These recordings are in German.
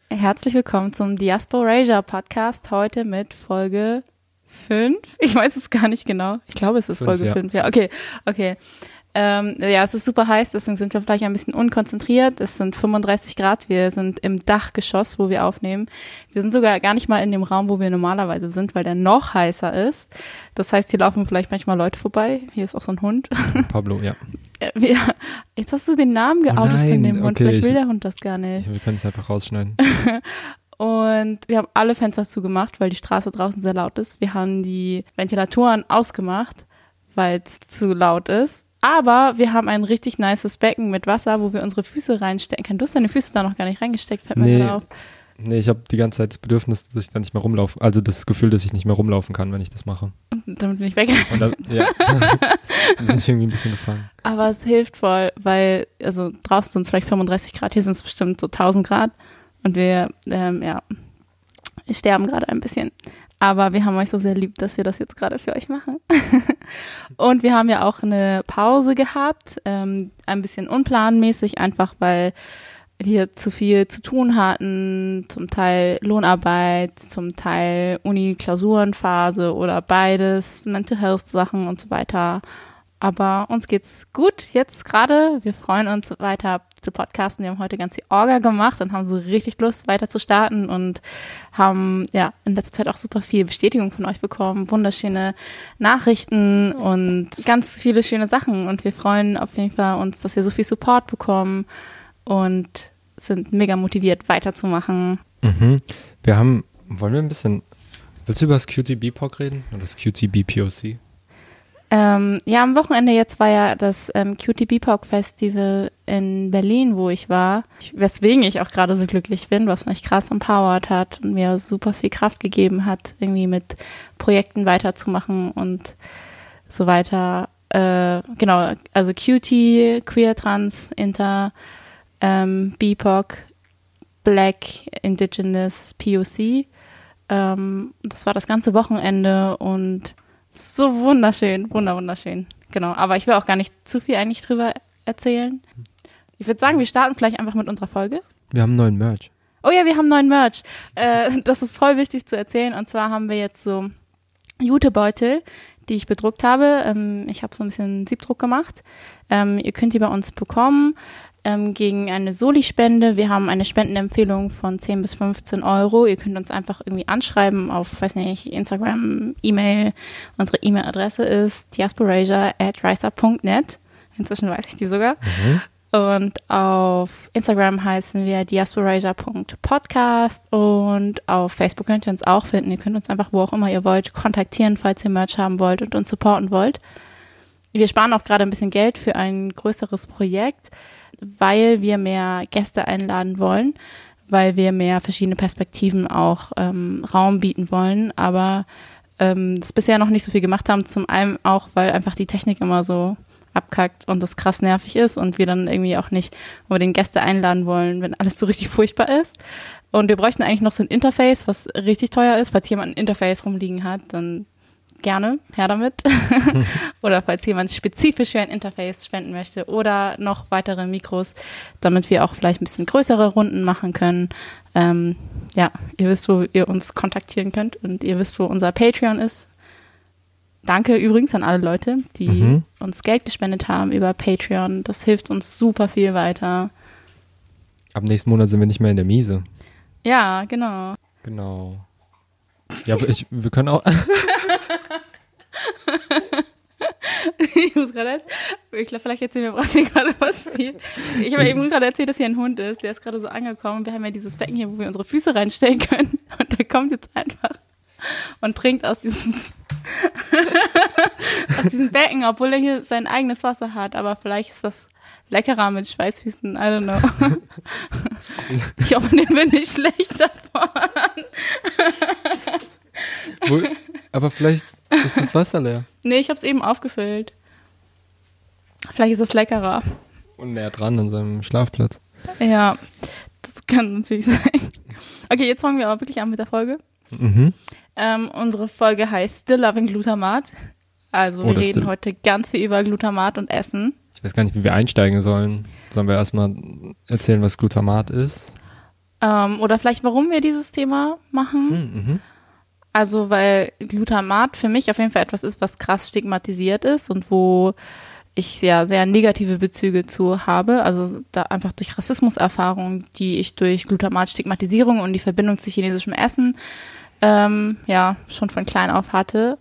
Herzlich willkommen zum Diasporasia Podcast, heute mit Folge 5. Ich weiß es gar nicht genau. Ich glaube, es ist Folge 5. Ja, okay. Ja, es ist super heiß, deswegen sind wir vielleicht ein bisschen unkonzentriert. Es sind 35 Grad, wir sind im Dachgeschoss, wo wir aufnehmen. Wir sind sogar gar nicht mal in dem Raum, wo wir normalerweise sind, weil der noch heißer ist. Das heißt, hier laufen vielleicht manchmal Leute vorbei. Hier ist auch so ein Hund. Pablo, ja. Jetzt hast du den Namen geoutet von dem Hund. Okay, Vielleicht will der Hund das gar nicht. Wir können es einfach rausschneiden. Und wir haben alle Fenster zugemacht, weil die Straße draußen sehr laut ist. Wir haben die Ventilatoren ausgemacht, weil es zu laut ist. Aber wir haben ein richtig nices Becken mit Wasser, wo wir unsere Füße reinstecken können. Du hast deine Füße da noch gar nicht reingesteckt, fällt mir gerade auf. Nee, ich habe die ganze Zeit das Bedürfnis, dass ich da nicht mehr rumlaufe. Also das Gefühl, dass ich nicht mehr rumlaufen kann, wenn ich das mache. Und damit bin ich weg. Und dann, ja, dann bin ich irgendwie ein bisschen gefangen. Aber es hilft voll, weil, also draußen sind es vielleicht 35 Grad, hier sind es bestimmt so 1000 Grad. Und wir sterben gerade ein bisschen. Aber wir haben euch so sehr lieb, dass wir das jetzt gerade für euch machen. Und wir haben ja auch eine Pause gehabt, ein bisschen unplanmäßig, einfach weil wir zu viel zu tun hatten, zum Teil Lohnarbeit, zum Teil Uni-Klausurenphase oder beides, Mental Health Sachen und so weiter. Aber uns geht's gut jetzt gerade. Wir freuen uns weiter zu podcasten. Wir haben heute ganz viel Orga gemacht und haben so richtig Lust weiter zu starten und haben ja in letzter Zeit auch super viel Bestätigung von euch bekommen. Wunderschöne Nachrichten und ganz viele schöne Sachen. Und wir freuen auf jeden Fall uns, dass wir so viel Support bekommen und sind mega motiviert weiterzumachen. Mhm. Wollen wir ein bisschen, willst du über das QT-BPOC reden oder das QT-BPOC? Ja, am Wochenende jetzt war ja das QT-BPOC Festival in Berlin, wo ich war, weswegen ich auch gerade so glücklich bin, was mich krass empowert hat und mir super viel Kraft gegeben hat, irgendwie mit Projekten weiterzumachen und so weiter. Genau, also QT, Queer, Trans, Inter, BPOC, Black, Indigenous, POC. Das war das ganze Wochenende und so wunderschön, wunderschön. Genau, aber ich will auch gar nicht zu viel eigentlich drüber erzählen. Ich würde sagen, wir starten vielleicht einfach mit unserer Folge. Wir haben neuen Merch. Oh ja, wir haben neuen Merch. Das ist voll wichtig zu erzählen. Und zwar haben wir jetzt so Jutebeutel, die ich bedruckt habe. Ich habe so ein bisschen Siebdruck gemacht. Ihr könnt die bei uns bekommen gegen eine Soli-Spende. Wir haben eine Spendenempfehlung von 10 bis 15 Euro. Ihr könnt uns einfach irgendwie anschreiben auf, weiß nicht, Instagram, E-Mail. Unsere E-Mail-Adresse ist diasporasia@riseup.net. Inzwischen weiß ich die sogar. Mhm. Und auf Instagram heißen wir diasporasia.podcast und auf Facebook könnt ihr uns auch finden. Ihr könnt uns einfach, wo auch immer ihr wollt, kontaktieren, falls ihr Merch haben wollt und uns supporten wollt. Wir sparen auch gerade ein bisschen Geld für ein größeres Projekt, weil wir mehr Gäste einladen wollen, weil wir mehr verschiedene Perspektiven auch Raum bieten wollen, aber das bisher noch nicht so viel gemacht haben, zum einen auch, weil einfach die Technik immer so abkackt und das krass nervig ist und wir dann irgendwie auch nicht den Gäste einladen wollen, wenn alles so richtig furchtbar ist. Und wir bräuchten eigentlich noch so ein Interface, was richtig teuer ist. Falls jemand ein Interface rumliegen hat, dann gerne, her damit. Oder falls jemand spezifisch für ein Interface spenden möchte oder noch weitere Mikros, damit wir auch vielleicht ein bisschen größere Runden machen können. Ja, ihr wisst, wo ihr uns kontaktieren könnt und ihr wisst, wo unser Patreon ist. Danke übrigens an alle Leute, die uns Geld gespendet haben über Patreon. Das hilft uns super viel weiter. Ab nächsten Monat sind wir nicht mehr in der Miese. Ja, genau. Genau. Ja, aber wir können auch... Ich muss gerade, ich glaube, vielleicht erzählen wir, was hier gerade passiert. Ich habe eben gerade erzählt, dass hier ein Hund ist. Der ist gerade so angekommen. Wir haben ja dieses Becken hier, wo wir unsere Füße reinstellen können. Und der kommt jetzt einfach und trinkt aus diesem Becken, obwohl er hier sein eigenes Wasser hat. Aber vielleicht ist das leckerer mit Schweißfüßen. I don't know. Ich hoffe, dem bin ich schlecht davon. Aber vielleicht ist das Wasser leer. Nee, ich habe es eben aufgefüllt. Vielleicht ist es leckerer. Und näher dran an seinem Schlafplatz. Ja, das kann natürlich sein. Okay, jetzt fangen wir aber wirklich an mit der Folge. Unsere Folge heißt Still Loving Glutamat. Also wir reden heute ganz viel über Glutamat und Essen. Ich weiß gar nicht, wie wir einsteigen sollen. Sollen wir erstmal erzählen, was Glutamat ist? Oder vielleicht, warum wir dieses Thema machen. Also, weil Glutamat für mich auf jeden Fall etwas ist, was krass stigmatisiert ist und wo ich ja sehr negative Bezüge zu habe. Also da einfach durch Rassismuserfahrungen, die ich durch Glutamat-Stigmatisierung und die Verbindung zu chinesischem Essen schon von klein auf hatte.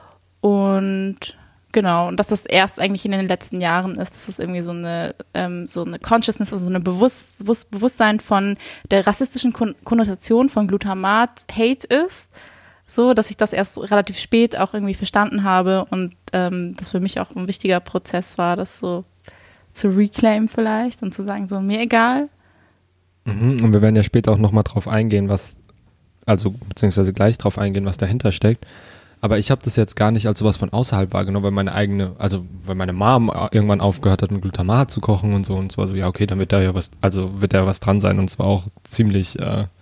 Und genau, und dass das erst eigentlich in den letzten Jahren ist, dass es irgendwie so eine Consciousness, also so eine Bewusstsein von der rassistischen Konnotation von Glutamat Hate ist. So, dass ich das erst relativ spät auch irgendwie verstanden habe und das für mich auch ein wichtiger Prozess war, das so zu reclaimen vielleicht und zu sagen, so mir egal. Und wir werden ja später auch nochmal drauf eingehen, beziehungsweise gleich drauf eingehen, was dahinter steckt. Aber ich habe das jetzt gar nicht als sowas von außerhalb wahrgenommen, weil meine Mom irgendwann aufgehört hat, mit Glutamat zu kochen und so ja, okay, dann wird da ja was dran sein und zwar auch ziemlich,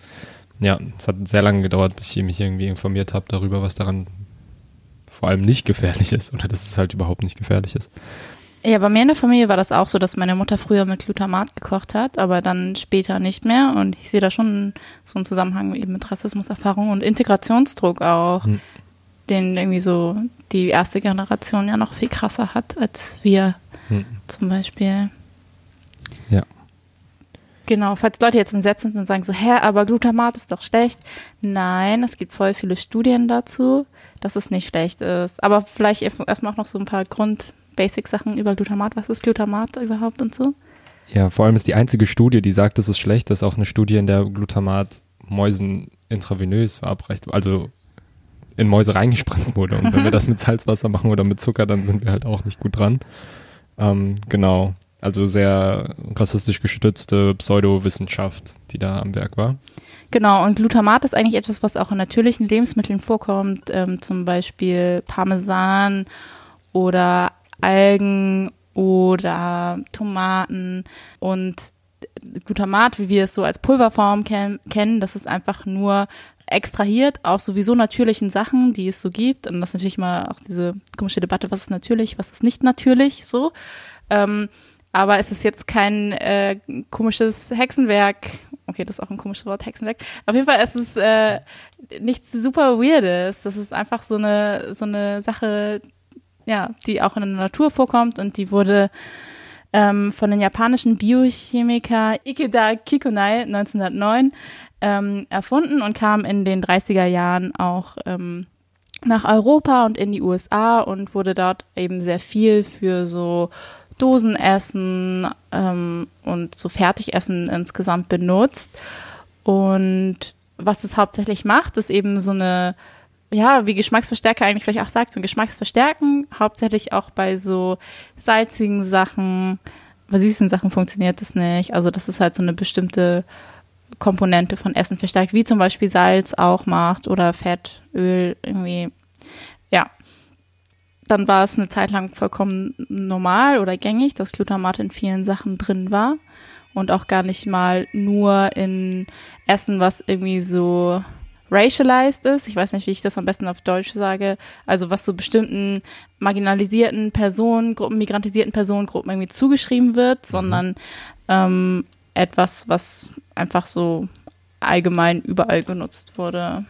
es hat sehr lange gedauert, bis ich mich irgendwie informiert habe darüber, was daran vor allem nicht gefährlich ist oder dass es halt überhaupt nicht gefährlich ist. Ja, bei mir in der Familie war das auch so, dass meine Mutter früher mit Glutamat gekocht hat, aber dann später nicht mehr und ich sehe da schon so einen Zusammenhang eben mit Rassismuserfahrung und Integrationsdruck auch, den irgendwie so die erste Generation ja noch viel krasser hat als wir zum Beispiel. Ja. Genau, falls Leute jetzt entsetzt sind und sagen so, aber Glutamat ist doch schlecht. Nein, es gibt voll viele Studien dazu, dass es nicht schlecht ist. Aber vielleicht erstmal auch noch so ein paar Basic-Sachen über Glutamat. Was ist Glutamat überhaupt und so? Ja, vor allem ist die einzige Studie, die sagt, es ist schlecht, ist auch eine Studie, in der Glutamat Mäusen intravenös verabreicht, also in Mäuse reingespritzt wurde. Und wenn wir das mit Salzwasser machen oder mit Zucker, dann sind wir halt auch nicht gut dran. Genau. Also sehr rassistisch gestützte Pseudowissenschaft, die da am Werk war. Genau, und Glutamat ist eigentlich etwas, was auch in natürlichen Lebensmitteln vorkommt, zum Beispiel Parmesan oder Algen oder Tomaten. Und Glutamat, wie wir es so als Pulverform kennen, das ist einfach nur extrahiert aus sowieso natürlichen Sachen, die es so gibt. Und das ist natürlich immer auch diese komische Debatte, was ist natürlich, was ist nicht natürlich, so. Aber es ist jetzt kein komisches Hexenwerk. Okay, das ist auch ein komisches Wort, Hexenwerk. Auf jeden Fall ist es nichts super Weirdes. Das ist einfach so eine Sache, ja, die auch in der Natur vorkommt und die wurde von den japanischen Biochemiker Ikeda Kikonai 1909 erfunden und kam in den 30er Jahren auch nach Europa und in die USA und wurde dort eben sehr viel für so Dosenessen und so Fertigessen insgesamt benutzt. Und was es hauptsächlich macht, ist eben so eine, ja, wie Geschmacksverstärker eigentlich vielleicht auch sagt, so ein Geschmacksverstärken, hauptsächlich auch bei so salzigen Sachen. Bei süßen Sachen funktioniert das nicht. Also das ist halt so eine bestimmte Komponente von Essen verstärkt, wie zum Beispiel Salz auch macht oder Fett, Öl irgendwie, ja. Dann war es eine Zeit lang vollkommen normal oder gängig, dass Glutamat in vielen Sachen drin war und auch gar nicht mal nur in Essen, was irgendwie so racialized ist. Ich weiß nicht, wie ich das am besten auf Deutsch sage. Also was so bestimmten marginalisierten Personengruppen, migrantisierten Personengruppen irgendwie zugeschrieben wird, sondern etwas, was einfach so allgemein überall genutzt wurde.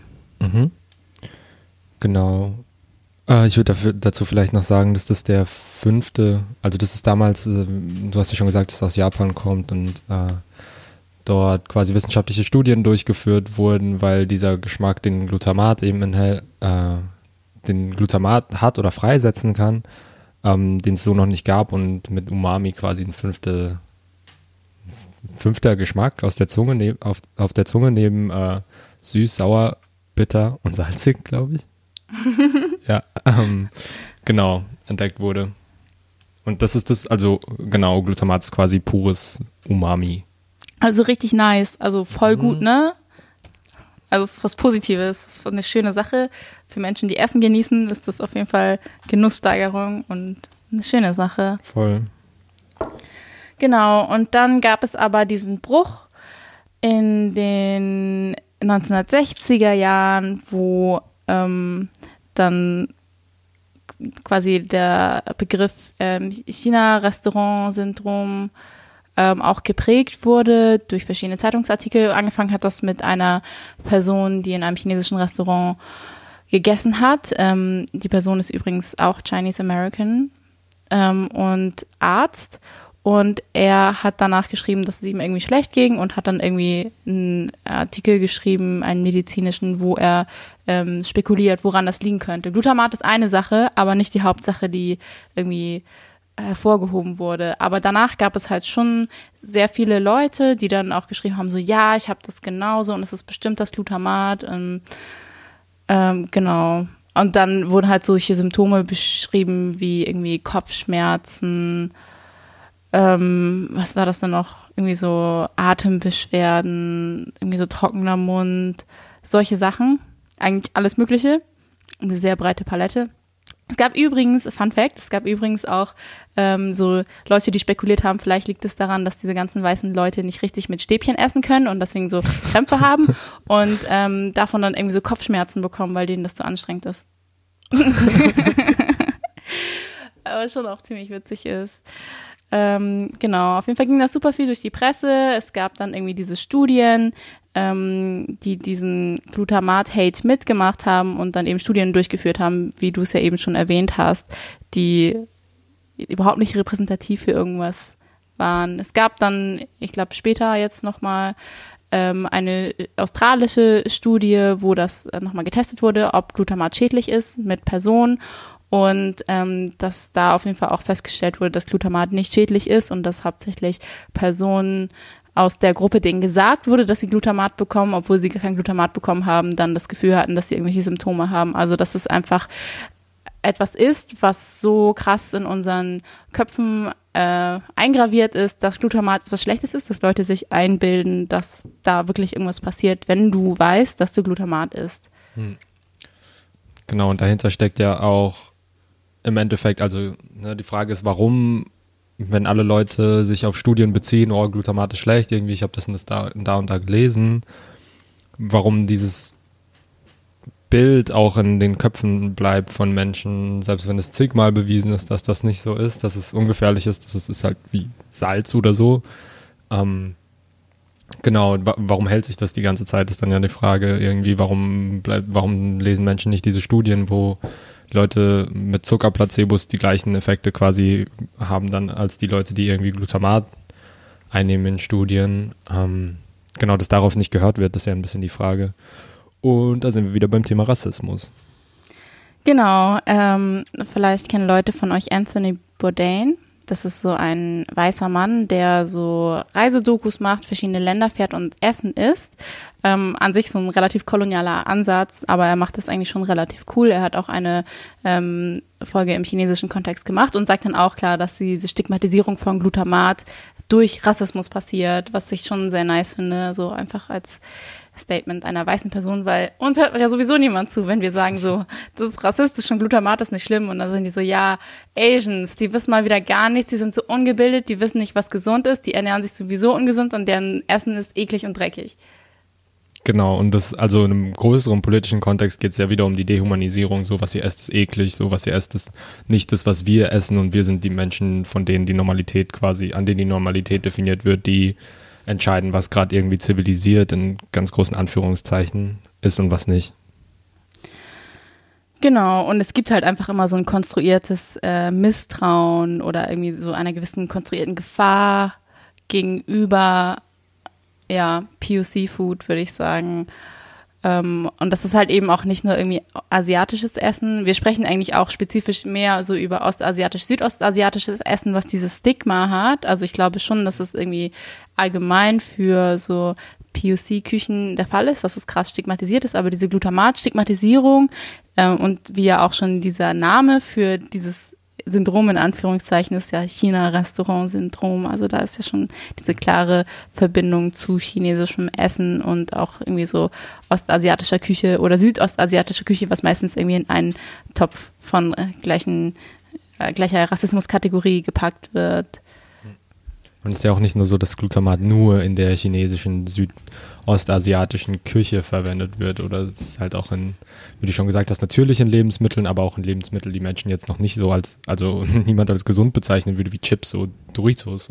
Genau. Ich würde dazu vielleicht noch sagen, dass das der 5., also das ist damals, du hast ja schon gesagt, dass es aus Japan kommt und dort quasi wissenschaftliche Studien durchgeführt wurden, weil dieser Geschmack, den Glutamat eben den Glutamat hat oder freisetzen kann, den es so noch nicht gab und mit Umami quasi ein fünfter Geschmack aus der Zunge auf der Zunge neben süß, sauer, bitter und salzig, glaube ich. Ja, genau, entdeckt wurde. Und das ist das, also genau, Glutamat ist quasi pures Umami. Also richtig nice, also voll gut, ne? Also es ist was Positives, es ist eine schöne Sache. Für Menschen, die Essen genießen, ist das auf jeden Fall Genusssteigerung und eine schöne Sache. Voll. Genau, und dann gab es aber diesen Bruch in den 1960er Jahren, wo dann quasi der Begriff China-Restaurant-Syndrom auch geprägt wurde durch verschiedene Zeitungsartikel. Angefangen hat das mit einer Person, die in einem chinesischen Restaurant gegessen hat. Die Person ist übrigens auch Chinese American und Arzt. Und er hat danach geschrieben, dass es ihm irgendwie schlecht ging und hat dann irgendwie einen Artikel geschrieben, einen medizinischen, wo er spekuliert, woran das liegen könnte. Glutamat ist eine Sache, aber nicht die Hauptsache, die irgendwie hervorgehoben wurde. Aber danach gab es halt schon sehr viele Leute, die dann auch geschrieben haben, so ja, ich habe das genauso und es ist bestimmt das Glutamat. Genau. Und dann wurden halt solche Symptome beschrieben wie irgendwie Kopfschmerzen, was war das denn noch? Irgendwie so Atembeschwerden, irgendwie so trockener Mund, solche Sachen. Eigentlich alles Mögliche. Eine sehr breite Palette. Es gab übrigens, Fun Fact, auch so Leute, die spekuliert haben, vielleicht liegt es daran, dass diese ganzen weißen Leute nicht richtig mit Stäbchen essen können und deswegen so Krämpfe haben und davon dann irgendwie so Kopfschmerzen bekommen, weil denen das zu anstrengend ist. Aber schon auch ziemlich witzig ist. Genau, auf jeden Fall ging das super viel durch die Presse. Es gab dann irgendwie diese Studien, die diesen Glutamat-Hate mitgemacht haben und dann eben Studien durchgeführt haben, wie du es ja eben schon erwähnt hast, die überhaupt nicht repräsentativ für irgendwas waren. Es gab dann, ich glaube später jetzt nochmal eine australische Studie, wo das nochmal getestet wurde, ob Glutamat schädlich ist mit Personen. Und dass da auf jeden Fall auch festgestellt wurde, dass Glutamat nicht schädlich ist und dass hauptsächlich Personen aus der Gruppe, denen gesagt wurde, dass sie Glutamat bekommen, obwohl sie gar kein Glutamat bekommen haben, dann das Gefühl hatten, dass sie irgendwelche Symptome haben. Also dass es einfach etwas ist, was so krass in unseren Köpfen eingraviert ist, dass Glutamat etwas Schlechtes ist, dass Leute sich einbilden, dass da wirklich irgendwas passiert, wenn du weißt, dass du Glutamat isst. Genau, und dahinter steckt ja auch im Endeffekt, also die Frage ist, warum, wenn alle Leute sich auf Studien beziehen, oh, Glutamat ist schlecht, irgendwie, ich habe das da und da gelesen, warum dieses Bild auch in den Köpfen bleibt von Menschen, selbst wenn es zigmal bewiesen ist, dass das nicht so ist, dass es ungefährlich ist, dass es ist halt wie Salz oder so. Genau, warum hält sich das die ganze Zeit, ist dann ja die Frage irgendwie, warum lesen Menschen nicht diese Studien, wo Leute mit Zuckerplacebos die gleichen Effekte quasi haben dann als die Leute, die irgendwie Glutamat einnehmen in Studien. Genau, dass darauf nicht gehört wird, ist ja ein bisschen die Frage. Und da sind wir wieder beim Thema Rassismus. Genau, vielleicht kennen Leute von euch Anthony Bourdain. Das ist so ein weißer Mann, der so Reisedokus macht, verschiedene Länder fährt und Essen isst. An sich so ein relativ kolonialer Ansatz, aber er macht das eigentlich schon relativ cool. Er hat auch eine Folge im chinesischen Kontext gemacht und sagt dann auch klar, dass diese Stigmatisierung von Glutamat durch Rassismus passiert, was ich schon sehr nice finde, so einfach als Statement einer weißen Person, weil uns hört ja sowieso niemand zu, wenn wir sagen so, das ist rassistisch und Glutamat ist nicht schlimm und dann sind die so, ja, Asians, die wissen mal wieder gar nichts, die sind so ungebildet, die wissen nicht, was gesund ist, die ernähren sich sowieso ungesund und deren Essen ist eklig und dreckig. Genau, und das, also in einem größeren politischen Kontext geht es ja wieder um die Dehumanisierung, so was ihr esst ist eklig, so was ihr esst ist nicht das, was wir essen und wir sind die Menschen, von denen die Normalität quasi, an denen die Normalität definiert wird, die entscheiden, was gerade irgendwie zivilisiert in ganz großen Anführungszeichen ist und was nicht. Genau, und es gibt halt einfach immer so ein konstruiertes Misstrauen oder irgendwie so einer gewissen konstruierten Gefahr gegenüber POC-Food, würde ich sagen. Und das ist halt eben auch nicht nur irgendwie asiatisches Essen. Wir sprechen eigentlich auch spezifisch mehr so über ostasiatisch, südostasiatisches Essen, was dieses Stigma hat. Also ich glaube schon, dass es irgendwie allgemein für so POC-Küchen der Fall ist, dass es krass stigmatisiert ist. Aber diese Glutamat-Stigmatisierung und wie ja auch schon dieser Name für dieses Syndrom in Anführungszeichen ist ja China-Restaurant-Syndrom. Also da ist ja schon diese klare Verbindung zu chinesischem Essen und auch irgendwie so ostasiatischer Küche oder südostasiatischer Küche, was meistens irgendwie in einen Topf von gleicher Rassismuskategorie gepackt wird. Und es ist ja auch nicht nur so, dass Glutamat nur in der chinesischen, südostasiatischen Küche verwendet wird oder es ist halt auch in, wie du schon gesagt hast, natürlich in Lebensmitteln, aber auch in Lebensmitteln, die Menschen jetzt noch nicht so also niemand als gesund bezeichnen würde, wie Chips, so Doritos, so.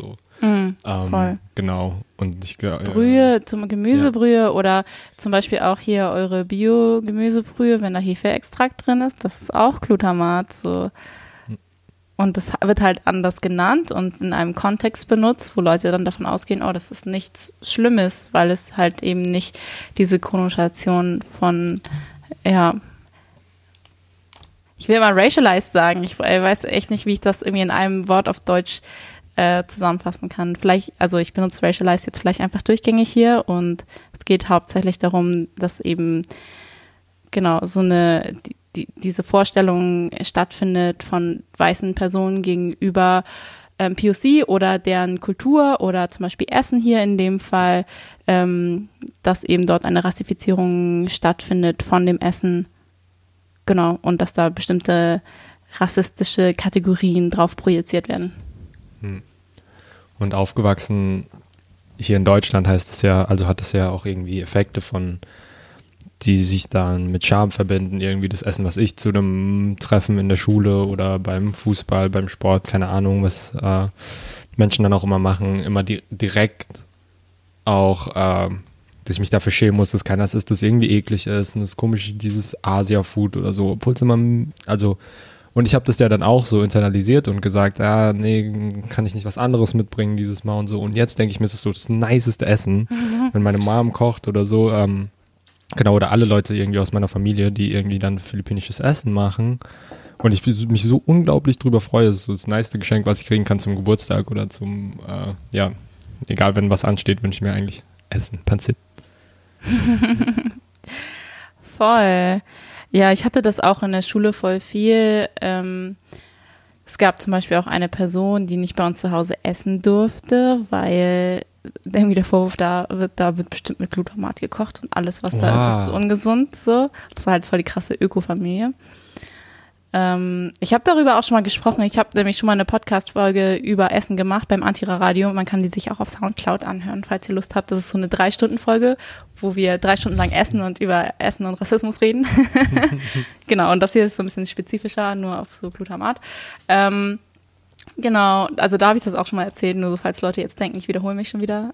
Voll. Genau. Und Brühe, zum Gemüsebrühe oder zum Beispiel auch hier eure Bio-Gemüsebrühe, wenn da Hefeextrakt drin ist, das ist auch Glutamat. So. Und das wird halt anders genannt und in einem Kontext benutzt, wo Leute dann davon ausgehen, oh, das ist nichts Schlimmes, weil es halt eben nicht diese Konnotation von, ja, ich will mal racialized sagen. Ich weiß echt nicht, wie ich das irgendwie in einem Wort auf Deutsch zusammenfassen kann. Vielleicht, also ich benutze racialized jetzt vielleicht einfach durchgängig hier und es geht hauptsächlich darum, dass eben genau so diese Vorstellung stattfindet von weißen Personen gegenüber POC oder deren Kultur oder zum Beispiel Essen hier in dem Fall, dass eben dort eine Rassifizierung stattfindet von dem Essen. Genau, und dass da bestimmte rassistische Kategorien drauf projiziert werden. Und aufgewachsen hier in Deutschland heißt es ja, also hat es ja auch irgendwie Effekte die sich dann mit Scham verbinden, irgendwie das Essen, was ich zu einem Treffen in der Schule oder beim Fußball, beim Sport, keine Ahnung, was Menschen dann auch immer machen, immer direkt auch, dass ich mich dafür schämen muss, dass keiner ist, das irgendwie eklig ist und das komische, dieses Asia-Food oder so, obwohl es immer, also und ich habe das ja dann auch so internalisiert und gesagt, nee, kann ich nicht was anderes mitbringen dieses Mal und so. Und jetzt denke ich mir, es ist so das niceste Essen, wenn meine Mom kocht oder so. Genau, oder alle Leute irgendwie aus meiner Familie, die irgendwie dann philippinisches Essen machen. Und ich mich so unglaublich drüber freue. Das ist so das niceste Geschenk, was ich kriegen kann zum Geburtstag oder zum, egal, wenn was ansteht, wünsche ich mir eigentlich Essen, Pancit. Voll. Ja, ich hatte das auch in der Schule voll viel. Es gab zum Beispiel auch eine Person, die nicht bei uns zu Hause essen durfte, weil irgendwie der Vorwurf da wird bestimmt mit Glutamat gekocht und alles, was da ist ungesund. So. Das war halt voll die krasse Ökofamilie. Ich habe darüber auch schon mal gesprochen. Ich habe nämlich schon mal eine Podcast-Folge über Essen gemacht beim Antira-Radio. Man kann die sich auch auf Soundcloud anhören, falls ihr Lust habt. Das ist so eine 3-Stunden-Folge, wo wir 3 Stunden lang essen und über Essen und Rassismus reden. Genau, und das hier ist so ein bisschen spezifischer, nur auf so Glutamat. Genau, also da habe ich das auch schon mal erzählt, nur so falls Leute jetzt denken, ich wiederhole mich schon wieder.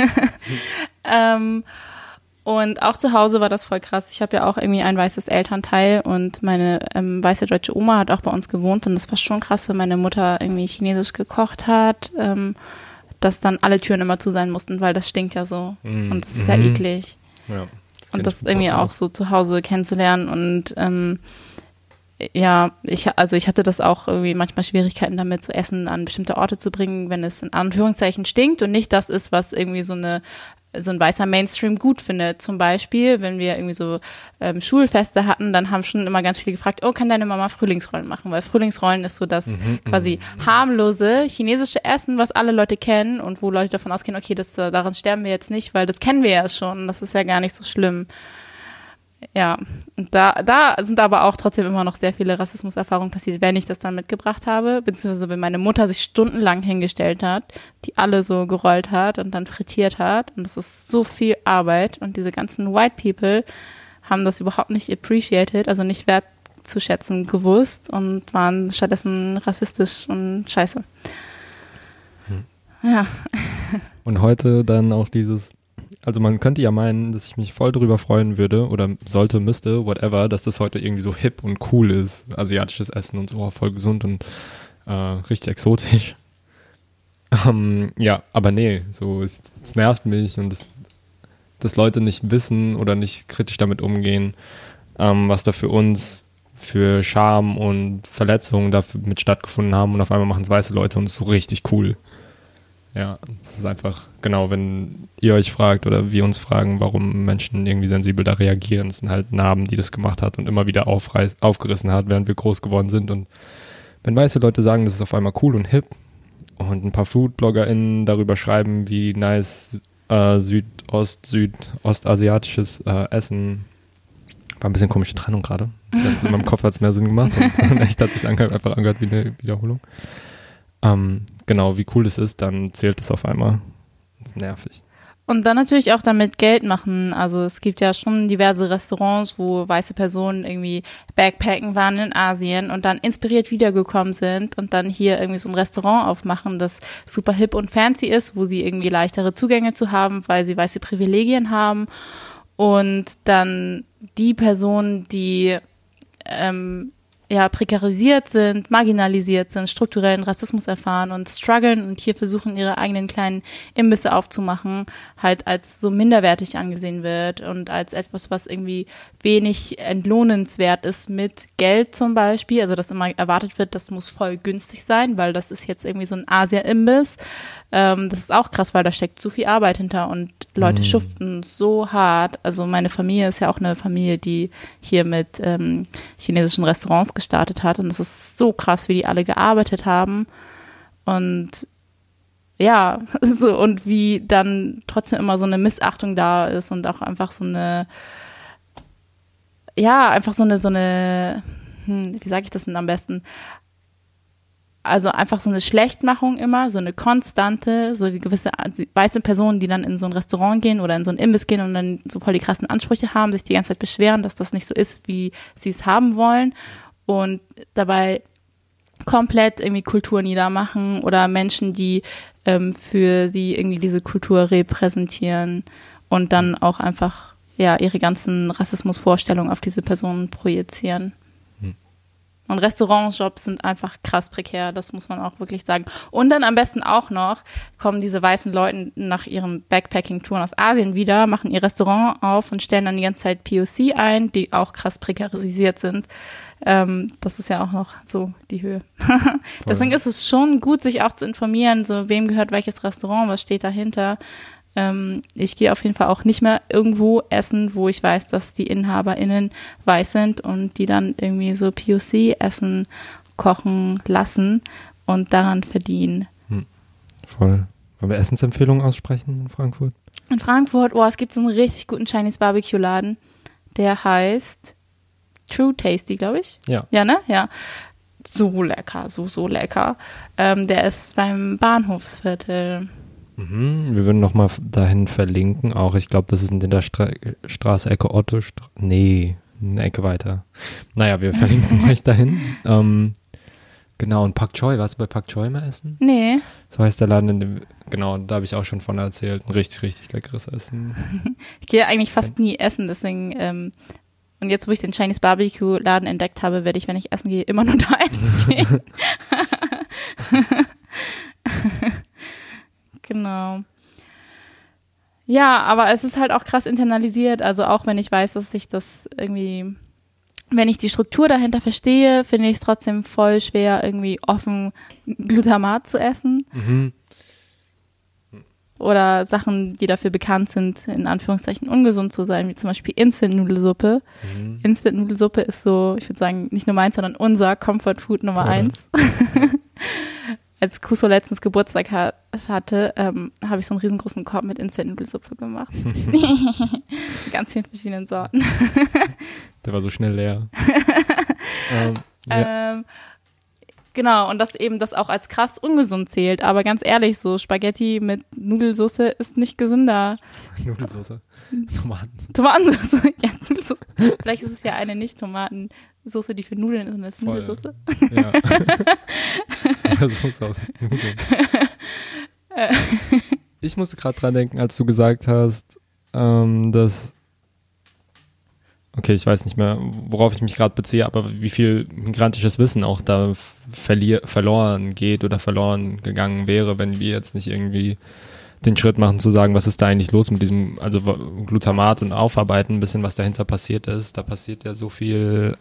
Und auch zu Hause war das voll krass. Ich habe ja auch irgendwie ein weißes Elternteil und meine weiße deutsche Oma hat auch bei uns gewohnt und das war schon krass, wenn meine Mutter irgendwie chinesisch gekocht hat, dass dann alle Türen immer zu sein mussten, weil das stinkt ja so und das ist ja eklig. Ja, und das irgendwie auch so zu Hause kennenzulernen und ich hatte das auch irgendwie manchmal Schwierigkeiten damit, zu essen an bestimmte Orte zu bringen, wenn es in Anführungszeichen stinkt und nicht das ist, was irgendwie so ein weißer Mainstream gut findet. Zum Beispiel, wenn wir irgendwie so Schulfeste hatten, dann haben schon immer ganz viele gefragt, oh, kann deine Mama Frühlingsrollen machen? Weil Frühlingsrollen ist so das quasi harmlose chinesische Essen, was alle Leute kennen und wo Leute davon ausgehen, okay, daran sterben wir jetzt nicht, weil das kennen wir ja schon. Das ist ja gar nicht so schlimm. Ja, und da sind aber auch trotzdem immer noch sehr viele Rassismuserfahrungen passiert, wenn ich das dann mitgebracht habe, beziehungsweise wenn meine Mutter sich stundenlang hingestellt hat, die alle so gerollt hat und dann frittiert hat und das ist so viel Arbeit und diese ganzen White People haben das überhaupt nicht appreciated, also nicht wertzuschätzen gewusst und waren stattdessen rassistisch und scheiße. Ja. Und heute dann auch also man könnte ja meinen, dass ich mich voll drüber freuen würde oder sollte, müsste, whatever, dass das heute irgendwie so hip und cool ist, asiatisches Essen und so, voll gesund und richtig exotisch. Aber nee, so es nervt mich und dass Leute nicht wissen oder nicht kritisch damit umgehen, was da für uns für Scham und Verletzungen da mit stattgefunden haben und auf einmal machen es weiße Leute und es ist so richtig cool. Ja, es ist einfach, genau, wenn ihr euch fragt oder wir uns fragen, warum Menschen irgendwie sensibel da reagieren, es sind halt Narben, die das gemacht hat und immer wieder aufgerissen hat, während wir groß geworden sind. Und wenn weiße Leute sagen, das ist auf einmal cool und hip und ein paar FoodbloggerInnen darüber schreiben, wie nice südostasiatisches Essen, war ein bisschen komische Trennung gerade. In meinem Kopf hat es mehr Sinn gemacht und echt hat es sich einfach angehört wie eine Wiederholung. Genau, wie cool das ist, dann zählt das auf einmal. Das ist nervig. Und dann natürlich auch damit Geld machen. Also es gibt ja schon diverse Restaurants, wo weiße Personen irgendwie Backpacken waren in Asien und dann inspiriert wiedergekommen sind und dann hier irgendwie so ein Restaurant aufmachen, das super hip und fancy ist, wo sie irgendwie leichtere Zugänge zu haben, weil sie weiße Privilegien haben. Und dann die Personen, die prekarisiert sind, marginalisiert sind, strukturellen Rassismus erfahren und strugglen und hier versuchen, ihre eigenen kleinen Imbisse aufzumachen, halt als so minderwertig angesehen wird und als etwas, was irgendwie wenig entlohnenswert ist mit Geld zum Beispiel. Also, dass immer erwartet wird, das muss voll günstig sein, weil das ist jetzt irgendwie so ein Asia-Imbiss. Das ist auch krass, weil da steckt so viel Arbeit hinter und Leute schuften so hart. Also meine Familie ist ja auch eine Familie, die hier mit chinesischen Restaurants gestartet hat und es ist so krass, wie die alle gearbeitet haben und ja, so und wie dann trotzdem immer so eine Missachtung da ist und auch einfach so eine, ja, einfach so eine, wie sage ich das denn am besten? Also einfach so eine Schlechtmachung immer, so eine konstante, so die gewisse weiße Personen, die dann in so ein Restaurant gehen oder in so ein Imbiss gehen und dann so voll die krassen Ansprüche haben, sich die ganze Zeit beschweren, dass das nicht so ist, wie sie es haben wollen und dabei komplett irgendwie Kultur niedermachen oder Menschen, die für sie irgendwie diese Kultur repräsentieren und dann auch einfach ja ihre ganzen Rassismusvorstellungen auf diese Personen projizieren. Und Restaurantjobs sind einfach krass prekär, das muss man auch wirklich sagen. Und dann am besten auch noch kommen diese weißen Leute nach ihren Backpacking-Touren aus Asien wieder, machen ihr Restaurant auf und stellen dann die ganze Zeit POC ein, die auch krass prekarisiert sind. Das ist ja auch noch so die Höhe. Deswegen ist es schon gut, sich auch zu informieren, so wem gehört welches Restaurant, was steht dahinter. Ich gehe auf jeden Fall auch nicht mehr irgendwo essen, wo ich weiß, dass die InhaberInnen weiß sind und die dann irgendwie so POC-Essen kochen lassen und daran verdienen. Voll. Wollen wir Essensempfehlungen aussprechen in Frankfurt? In Frankfurt, es gibt so einen richtig guten Chinese Barbecue-Laden, der heißt True Tasty, glaube ich. Ja. Ja, ne? Ja. So lecker, so lecker. Der ist beim Bahnhofsviertel. Wir würden nochmal dahin verlinken, auch ich glaube, das ist in der Straße, Ecke Otto, eine Ecke weiter. Naja, wir verlinken euch dahin. Genau, und Pak Choi, warst du bei Pak Choi mal essen? Nee. So heißt der Laden, genau, da habe ich auch schon von erzählt, ein richtig, richtig leckeres Essen. Ich gehe eigentlich fast nie essen, deswegen, und jetzt, wo ich den Chinese Barbecue-Laden entdeckt habe, werde ich, wenn ich essen gehe, immer nur da essen gehen. Genau. Ja, aber es ist halt auch krass internalisiert. Also auch wenn ich weiß, dass ich das irgendwie, wenn ich die Struktur dahinter verstehe, finde ich es trotzdem voll schwer, irgendwie offen Glutamat zu essen. Oder Sachen, die dafür bekannt sind, in Anführungszeichen ungesund zu sein, wie zum Beispiel Instant-Nudelsuppe. Instant-Nudelsuppe ist so, ich würde sagen, nicht nur meins, sondern unser Comfort-Food Nummer 1. Als Kuso letztens Geburtstag hatte, habe ich so einen riesengroßen Korb mit Instant-Nudelsuppe gemacht. Ganz vielen verschiedenen Sorten. Der war so schnell leer. Genau, und dass eben das auch als krass ungesund zählt. Aber ganz ehrlich, so Spaghetti mit Nudelsauce ist nicht gesünder. Nudelsauce? Tomatensauce? Ja, Nudelsauce. Vielleicht ist es ja eine Nicht-Tomatensauce, die für Nudeln ist und das ist Nudelsauce. Ja. Oder Sauce aus Nudeln. Ich musste gerade dran denken, als du gesagt hast, dass okay, ich weiß nicht mehr, worauf ich mich gerade beziehe, aber wie viel migrantisches Wissen auch da verloren geht oder verloren gegangen wäre, wenn wir jetzt nicht irgendwie den Schritt machen zu sagen, was ist da eigentlich los mit diesem, also Glutamat und Aufarbeiten, ein bisschen was dahinter passiert ist. Da passiert ja so viel,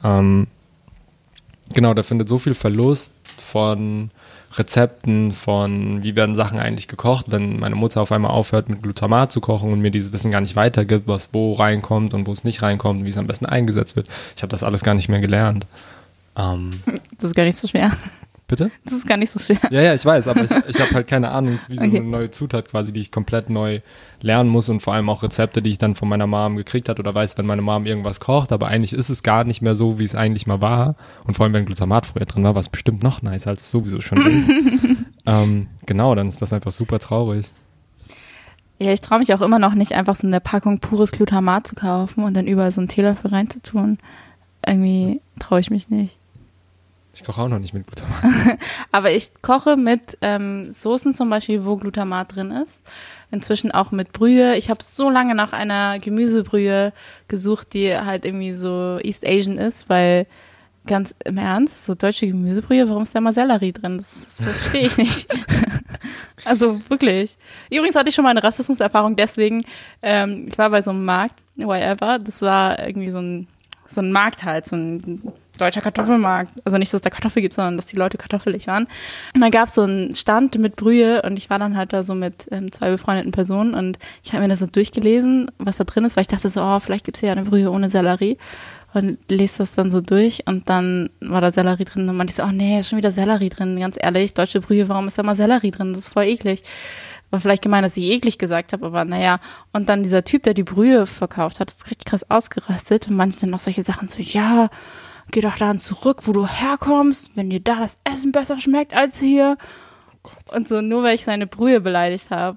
da findet so viel Verlust von Rezepten, von wie werden Sachen eigentlich gekocht, wenn meine Mutter auf einmal aufhört mit Glutamat zu kochen und mir dieses Wissen gar nicht weitergibt, was wo reinkommt und wo es nicht reinkommt und wie es am besten eingesetzt wird. Ich habe das alles gar nicht mehr gelernt. Das ist gar nicht so schwer. Bitte? Das ist gar nicht so schwer. Ja, ich weiß, aber ich habe halt keine Ahnung, es ist wie so eine neue Zutat quasi, die ich komplett neu lernen muss und vor allem auch Rezepte, die ich dann von meiner Mom gekriegt habe oder weiß, wenn meine Mom irgendwas kocht, aber eigentlich ist es gar nicht mehr so, wie es eigentlich mal war und vor allem, wenn Glutamat früher drin war, war es bestimmt noch nice, als es sowieso schon ist. Dann ist das einfach super traurig. Ja, ich traue mich auch immer noch nicht, einfach so eine Packung pures Glutamat zu kaufen und dann überall so einen Teelöffel reinzutun. Irgendwie traue ich mich nicht. Ich koche auch noch nicht mit Glutamat. Aber ich koche mit Soßen zum Beispiel, wo Glutamat drin ist. Inzwischen auch mit Brühe. Ich habe so lange nach einer Gemüsebrühe gesucht, die halt irgendwie so East Asian ist, weil ganz im Ernst, so deutsche Gemüsebrühe, warum ist da mal Sellerie drin? Das verstehe ich nicht. Also wirklich. Übrigens hatte ich schon mal eine Rassismuserfahrung, deswegen, ich war bei so einem Markt, whatever, das war irgendwie so ein Markt halt, so ein deutscher Kartoffelmarkt. Also nicht, dass es da Kartoffel gibt, sondern dass die Leute kartoffelig waren. Und dann gab es so einen Stand mit Brühe und ich war dann halt da so mit 2 befreundeten Personen und ich habe mir das so durchgelesen, was da drin ist, weil ich dachte so, vielleicht gibt es ja eine Brühe ohne Sellerie. Und lese das dann so durch und dann war da Sellerie drin und meinte ich so, nee, ist schon wieder Sellerie drin, ganz ehrlich, deutsche Brühe, warum ist da mal Sellerie drin? Das ist voll eklig. War vielleicht gemeint, dass ich eklig gesagt habe, aber naja. Und dann dieser Typ, der die Brühe verkauft hat, ist richtig krass ausgerastet und meinte dann noch solche Sachen so, ja, geh doch dahin zurück, wo du herkommst, wenn dir da das Essen besser schmeckt als hier. Oh Gott. Und so, nur weil ich seine Brühe beleidigt habe.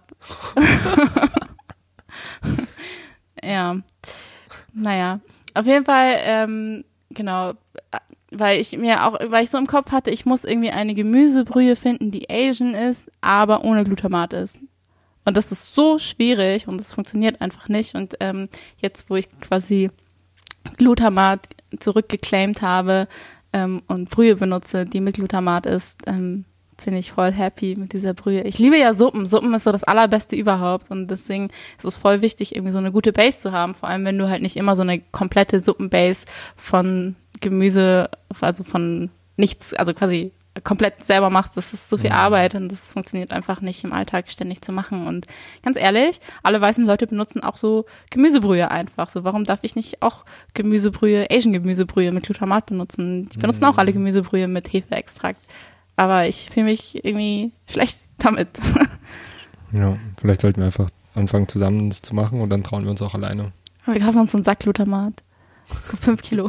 Ja, naja. Auf jeden Fall, genau, weil ich so im Kopf hatte, ich muss irgendwie eine Gemüsebrühe finden, die Asian ist, aber ohne Glutamat ist. Und das ist so schwierig und das funktioniert einfach nicht. Und jetzt, wo ich quasi Glutamat zurückgeclaimt habe und Brühe benutze, die mit Glutamat ist, bin ich voll happy mit dieser Brühe. Ich liebe ja Suppen. Suppen ist so das Allerbeste überhaupt und deswegen ist es voll wichtig, irgendwie so eine gute Base zu haben, vor allem wenn du halt nicht immer so eine komplette Suppenbase von Gemüse, also von nichts, also quasi komplett selber machst. Das ist so viel Arbeit und das funktioniert einfach nicht im Alltag ständig zu machen. Und ganz ehrlich, alle weißen Leute benutzen auch so Gemüsebrühe einfach. So, warum darf ich nicht auch Asian-Gemüsebrühe mit Glutamat benutzen? Die benutzen auch alle Gemüsebrühe mit Hefeextrakt. Aber ich fühle mich irgendwie schlecht damit. Ja, vielleicht sollten wir einfach anfangen, zusammen das zu machen und dann trauen wir uns auch alleine. Wir kaufen uns einen Sack Glutamat. So 5 Kilo.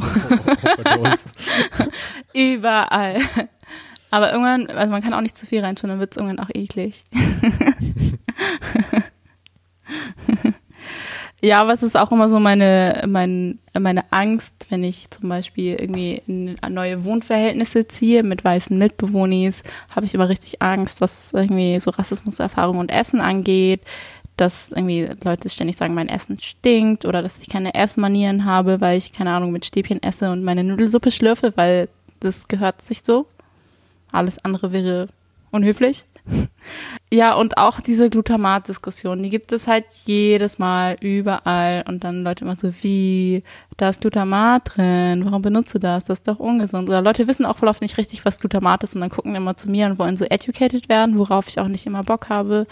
Überall. Aber irgendwann, also man kann auch nicht zu viel reintun, dann wird es irgendwann auch eklig. Ja, aber es ist auch immer so meine Angst, wenn ich zum Beispiel irgendwie in neue Wohnverhältnisse ziehe mit weißen Mitbewohnis, habe ich immer richtig Angst, was irgendwie so Rassismuserfahrung und Essen angeht, dass irgendwie Leute ständig sagen, mein Essen stinkt oder dass ich keine Essmanieren habe, weil ich, keine Ahnung, mit Stäbchen esse und meine Nudelsuppe schlürfe, weil das gehört sich so. Alles andere wäre unhöflich. Ja, und auch diese Glutamat-Diskussion, die gibt es halt jedes Mal überall und dann Leute immer so, wie, da ist Glutamat drin, warum benutzt du das? Das ist doch ungesund. Oder Leute wissen auch voll oft nicht richtig, was Glutamat ist und dann gucken immer zu mir und wollen so educated werden, worauf ich auch nicht immer Bock habe.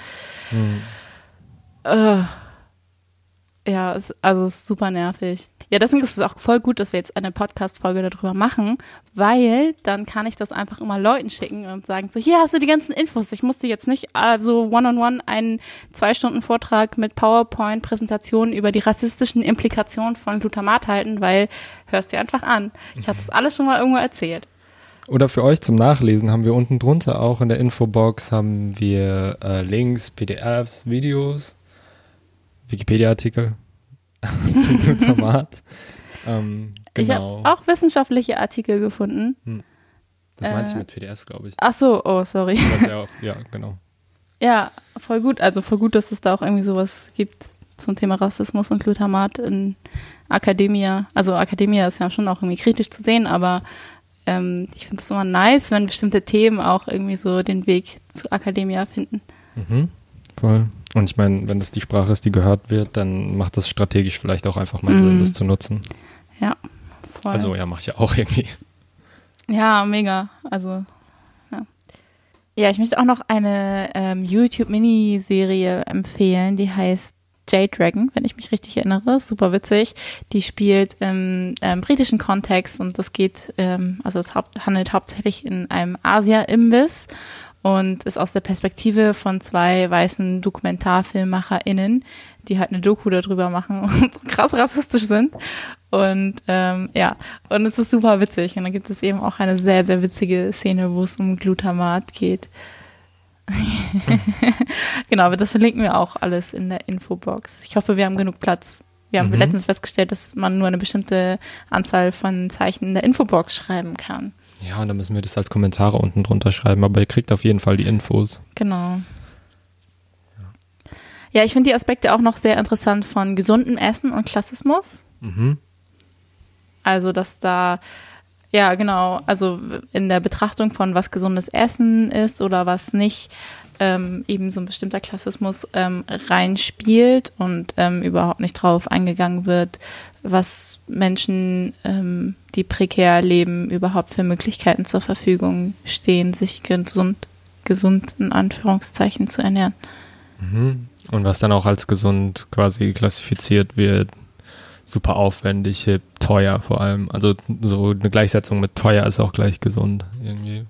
Ja, es ist super nervig. Ja, deswegen ist es auch voll gut, dass wir jetzt eine Podcast-Folge darüber machen, weil dann kann ich das einfach immer Leuten schicken und sagen so, hier hast du die ganzen Infos. Ich musste jetzt nicht so one-on-one einen 2-Stunden-Vortrag mit PowerPoint-Präsentationen über die rassistischen Implikationen von Glutamat halten, weil hörst dir einfach an. Ich habe das alles schon mal irgendwo erzählt. Oder für euch zum Nachlesen haben wir unten drunter auch in der Infobox haben wir Links, PDFs, Videos, Wikipedia-Artikel zu Glutamat. Genau. Ich habe auch wissenschaftliche Artikel gefunden. Das meinst du mit PDFs, glaube ich. Ach so, oh, sorry. Das ja, auch, ja, genau. Ja, voll gut. Also voll gut, dass es da auch irgendwie sowas gibt zum Thema Rassismus und Glutamat in Academia. Also Academia ist ja schon auch irgendwie kritisch zu sehen, aber ich finde es immer nice, wenn bestimmte Themen auch irgendwie so den Weg zu Academia finden. Voll. Und ich meine, wenn das die Sprache ist, die gehört wird, dann macht das strategisch vielleicht auch einfach mal Sinn, das zu nutzen. Ja, voll. Also ja, mache ich ja auch irgendwie. Ja, mega. Also, ja. Ja, ich möchte auch noch eine YouTube-Miniserie empfehlen, die heißt J-Dragon, wenn ich mich richtig erinnere. Super witzig. Die spielt im britischen Kontext und das geht, also es handelt hauptsächlich in einem Asia-Imbiss und ist aus der Perspektive von 2 weißen DokumentarfilmmacherInnen, die halt eine Doku darüber machen und krass rassistisch sind. Und ja, und es ist super witzig. Und dann gibt es eben auch eine sehr, sehr witzige Szene, wo es um Glutamat geht. Genau, aber das verlinken wir auch alles in der Infobox. Ich hoffe, wir haben genug Platz. Wir haben letztens festgestellt, dass man nur eine bestimmte Anzahl von Zeichen in der Infobox schreiben kann. Ja, und dann müssen wir das als Kommentare unten drunter schreiben, aber ihr kriegt auf jeden Fall die Infos. Genau. Ja, ich finde die Aspekte auch noch sehr interessant von gesundem Essen und Klassismus. Also, dass da, ja genau, also in der Betrachtung von was gesundes Essen ist oder was nicht, eben so ein bestimmter Klassismus reinspielt und überhaupt nicht drauf eingegangen wird, was Menschen, die prekär leben, überhaupt für Möglichkeiten zur Verfügung stehen, sich gesund in Anführungszeichen zu ernähren. Und was dann auch als gesund quasi klassifiziert wird, super aufwendig, hip, teuer vor allem. Also so eine Gleichsetzung mit teuer ist auch gleich gesund irgendwie.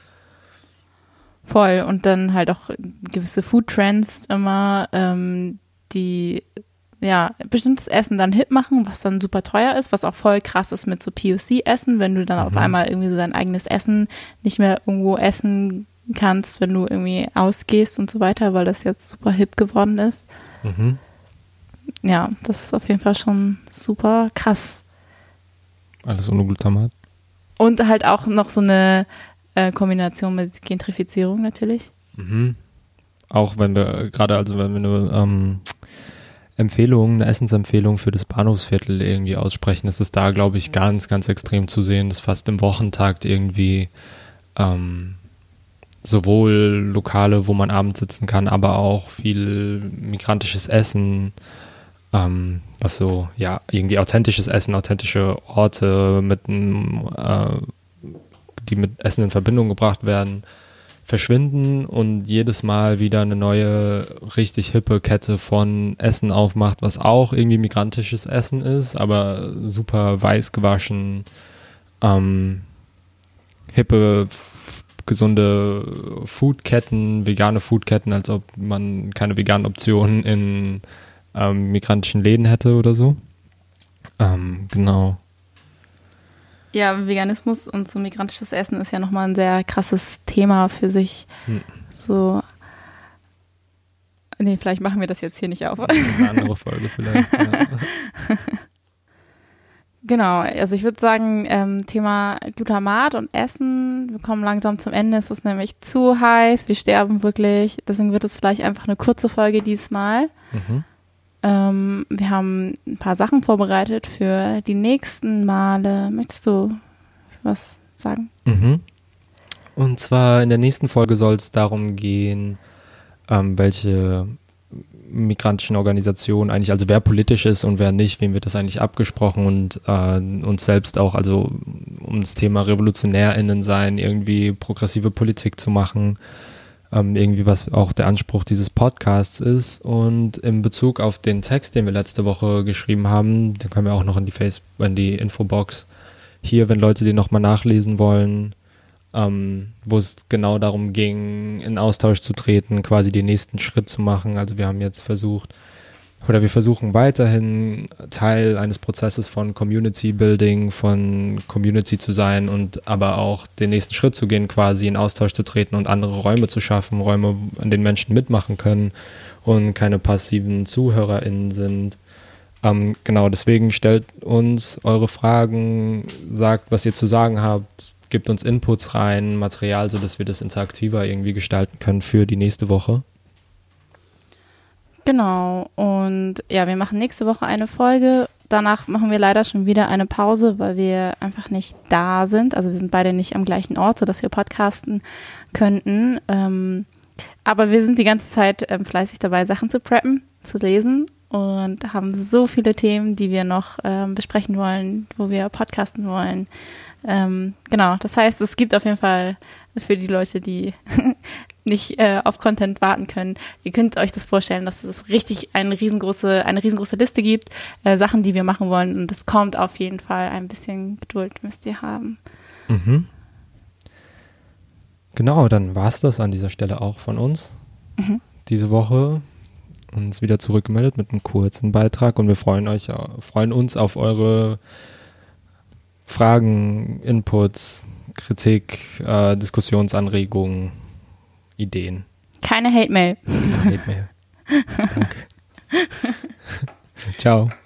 Voll. Und dann halt auch gewisse Food-Trends immer, die ja bestimmtes Essen dann hip machen, was dann super teuer ist, was auch voll krass ist mit so POC-Essen, wenn du dann auf einmal irgendwie so dein eigenes Essen nicht mehr irgendwo essen kannst, wenn du irgendwie ausgehst und so weiter, weil das jetzt super hip geworden ist. Ja, das ist auf jeden Fall schon super krass. Alles ohne Glutamat. Und halt auch noch so eine Kombination mit Gentrifizierung natürlich. Auch wenn wir gerade, also wenn wir eine eine Essensempfehlung für das Bahnhofsviertel irgendwie aussprechen, ist es da, glaube ich, ganz, ganz extrem zu sehen, dass fast im Wochentakt irgendwie sowohl Lokale, wo man abends sitzen kann, aber auch viel migrantisches Essen, was so, ja, irgendwie authentisches Essen, authentische Orte die mit Essen in Verbindung gebracht werden, verschwinden und jedes Mal wieder eine neue, richtig hippe Kette von Essen aufmacht, was auch irgendwie migrantisches Essen ist, aber super weiß gewaschen, hippe, gesunde Foodketten, vegane Foodketten, als ob man keine veganen Optionen in migrantischen Läden hätte oder so. Genau. Ja, Veganismus und so migrantisches Essen ist ja nochmal ein sehr krasses Thema für sich. So. Nee, vielleicht machen wir das jetzt hier nicht auf. Eine andere Folge vielleicht. Ja. Genau, also ich würde sagen, Thema Glutamat und Essen, wir kommen langsam zum Ende, es ist nämlich zu heiß, wir sterben wirklich, deswegen wird es vielleicht einfach eine kurze Folge diesmal. Wir haben ein paar Sachen vorbereitet für die nächsten Male. Möchtest du was sagen? Und zwar in der nächsten Folge soll es darum gehen, welche migrantischen Organisationen eigentlich, also wer politisch ist und wer nicht, wem wird das eigentlich abgesprochen und uns selbst auch, also um das Thema RevolutionärInnen sein, irgendwie progressive Politik zu machen, irgendwie was auch der Anspruch dieses Podcasts ist. Und in Bezug auf den Text, den wir letzte Woche geschrieben haben, den können wir auch noch in die Infobox hier, wenn Leute den nochmal nachlesen wollen, wo es genau darum ging, in Austausch zu treten, quasi den nächsten Schritt zu machen. Also wir haben jetzt wir versuchen weiterhin Teil eines Prozesses von Community Building, von Community zu sein und aber auch den nächsten Schritt zu gehen, quasi in Austausch zu treten und andere Räume zu schaffen, Räume, an denen Menschen mitmachen können und keine passiven ZuhörerInnen sind. Genau, deswegen stellt uns eure Fragen, sagt, was ihr zu sagen habt, gebt uns Inputs rein, Material, sodass wir das interaktiver irgendwie gestalten können für die nächste Woche. Genau, und ja, wir machen nächste Woche eine Folge. Danach machen wir leider schon wieder eine Pause, weil wir einfach nicht da sind. Also wir sind beide nicht am gleichen Ort, sodass wir podcasten könnten. Aber wir sind die ganze Zeit fleißig dabei, Sachen zu preppen, zu lesen und haben so viele Themen, die wir noch besprechen wollen, wo wir podcasten wollen. Genau, das heißt, es gibt auf jeden Fall für die Leute, die nicht auf Content warten können. Ihr könnt euch das vorstellen, dass es richtig eine riesengroße Liste gibt, Sachen, die wir machen wollen. Und das kommt auf jeden Fall. Ein bisschen Geduld müsst ihr haben. Genau, dann war es das an dieser Stelle auch von uns. Diese Woche uns wieder zurückgemeldet mit einem kurzen Beitrag und wir freuen uns auf eure Fragen, Inputs, Kritik, Diskussionsanregungen, Ideen. Keine Hate-Mail. Keine Hate-Mail. Danke. Ciao.